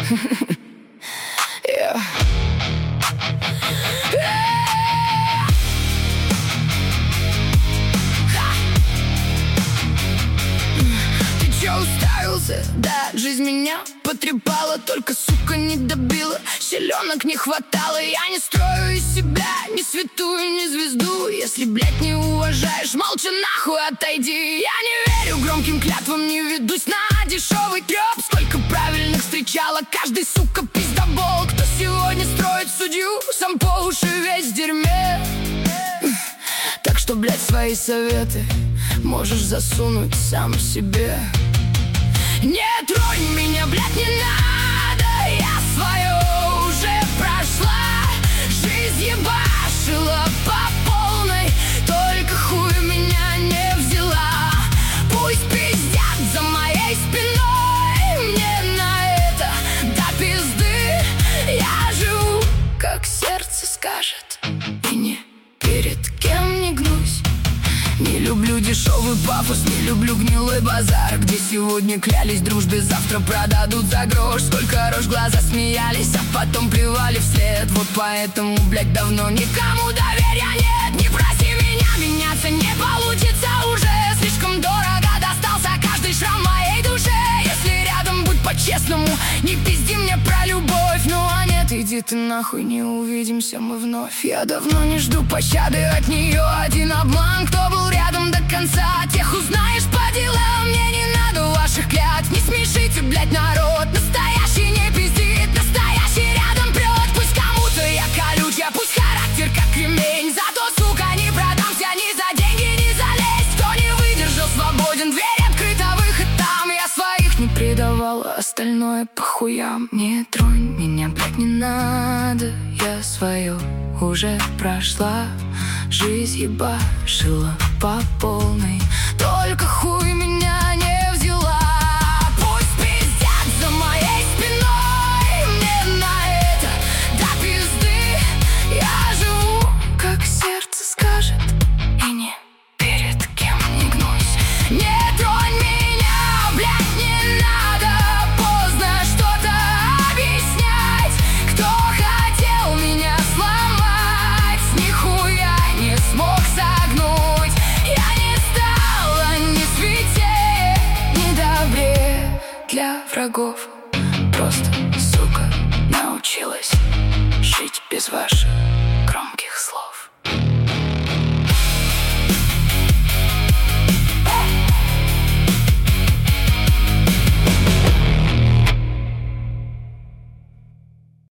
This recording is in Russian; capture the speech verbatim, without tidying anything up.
Yeah. Ты чё уставился? Да, жизнь меня потрепала, только, сука, не добила. Селенок не хватало. Я не строю из себя ни святую, ни звезду. Если, блядь, не уважаешь, молча нахуй отойди. Я не верю громким клятвам, не ведусь на дешевый трёп. Сколько правильных встречала, каждый, сука, пиздобол. Кто сегодня строит судью, сам по уши весь в дерьме. Так что, блядь, свои советы можешь засунуть сам себе. Не тронь меня, блядь, не надо. Я свое уже прошла. Жизнь ебашила по полной, только хуй меня не взяла. Пусть пиздят за моей спиной, мне на это до пизды. Я живу, как сердце скажет, и не перед кем не гнусь. Не люблю дешевый пафос, не люблю гнилой базар, где сегодня клялись дружбе, завтра продадут за грош. Сколько рож, глаза смеялись, а потом плевали вслед. Вот поэтому, блядь, давно никому доверия нет. Не проси меня меняться, не получится уже. Слишком дорого достался каждый шрам моей душе. Если рядом, будь по-честному, не пизди мне про любовь. Ну а нет, иди ты нахуй, не увидимся мы вновь. Я давно не жду пощады от нее. Один обман, кто был рядом до конца, тех узнаешь по делам. Мне не надо ваших клятв, не смешите, блядь, народ. Настоящий не пиздит, настоящий рядом прет. Пусть кому-то я колючая, пусть характер как кремень. Зато, сука, не продамся ни за деньги, ни за лесть. Кто не выдержал, свободен, дверь открыта, выход там. Я своих не предавала, остальное по хуям. Не тронь меня, блядь, не надо. Я свое уже прошла. Жизнь ебашила по полной, только хуй меня не взяла. Пусть пиздят за моей спиной, мне на это до пизды. Я живу, как сердце скажет, и не перед кем не гнусь. Не тронь меня, блядь, не надо. Поздно что-то объяснять. Кто хотел меня сломать, нихуя не смог согнуть. Я не стала ни святее, ни добрее для врагов. Просто, сука, научилась жить без ваших громких